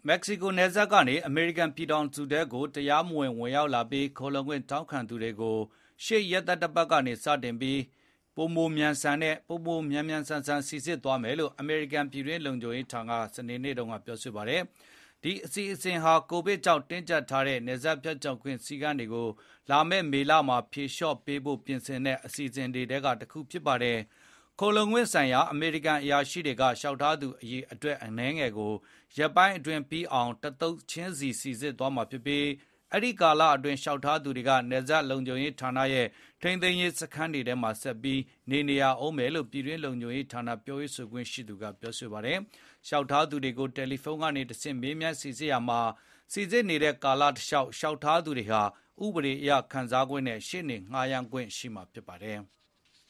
မက္ကဆီကိုနယ်စပ်ကနေအမေရိကန်ပြည်ထောင်စုထဲကိုတရားမဝင်ဝင်ရောက်လာပြီးခိုလှုံခွင့်တောင်းခံသူတွေကိုရှေ့ရက်သတ္တပတ်ကနေစတင်ပြီးပိုမိုမြန်မြန်ဆန်စိစစ်သွားမယ်လို့အမေရိကန်ပြည်တွင်းလုံခြုံရေးဌာနကစနေနေ့တုန်းကပြောဆိုပါတယ်။ဒီအစီအစဉ်ဟာကိုဗစ်ကြောင့်တင်းကျပ်ထားတဲ့နယ်စပ်ဖြတ်ကျော်ခွင့်စည်းကမ်းတွေကိုလာမယ့်မေလမှာဖြေလျှော့ပေးဖို့ပြင်ဆင်တဲ့အစီအစဉ်တွေထဲကတစ်ခုဖြစ်ပါတယ်။ခိုလှုံခွင့်ဆိုင်ရာအမေရိကန်အရာရှိတွေကလျှောက်ထားသူအရေအတွက်အနည်းငယ်ကိုရက်ပိုင်းအတွင်းပြီးအောင်တသုတ်ချင်းစီစိစစ်သွားမှာဖြစ်ပြီးအဲ့ဒီကာလအတွင်းလျှောက်ထားသူတွေကနယ်စပ်လုံခြုံရေးဌာနရဲ့ထိန်းသိမ်းရေးစခန်းတွေထဲမှာဆက်ပြီးနေရအောင်မယ်လို့ပြည်တွင်းလုံခြုံရေးဌာနပြောရေးဆိုခွင့်ရှိသူကပြောဆိုပါတယ်။လျှောက်ထားသူတွေကိုတယ်လီဖုန်းကနေတဆင့်မေးမြန်းစိစစ်ရမှာစိစစ်နေတဲ့ကာလတစ်လျှောက်လျှောက်ထားသူတွေဟာဥပဒေအရခံစားခွင့်နဲ့ရှေ့နေငှားရမ်းခွင့်ရှိမှာဖြစ်ပါတယ်။